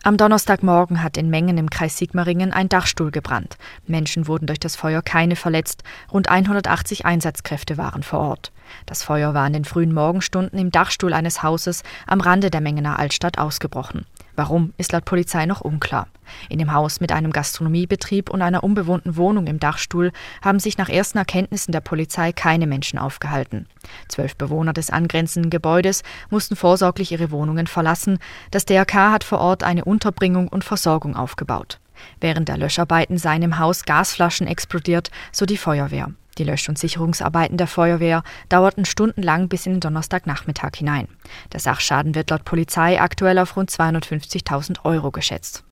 Am Donnerstagmorgen hat in Mengen im Kreis Sigmaringen ein Dachstuhl gebrannt. Menschen wurden durch das Feuer keine verletzt. Rund 180 Einsatzkräfte waren vor Ort. Das Feuer war in den frühen Morgenstunden im Dachstuhl eines Hauses am Rande der Mengener Altstadt ausgebrochen. Warum, ist laut Polizei noch unklar. In dem Haus mit einem Gastronomiebetrieb und einer unbewohnten Wohnung im Dachstuhl haben sich nach ersten Erkenntnissen der Polizei keine Menschen aufgehalten. 12 Bewohner des angrenzenden Gebäudes mussten vorsorglich ihre Wohnungen verlassen. Das DRK hat vor Ort eine Unterbringung und Versorgung aufgebaut. Während der Löscharbeiten seien im Haus Gasflaschen explodiert, so die Feuerwehr. Die Lösch- und Sicherungsarbeiten der Feuerwehr dauerten stundenlang bis in den Donnerstagnachmittag hinein. Der Sachschaden wird laut Polizei aktuell auf rund 250.000 € geschätzt.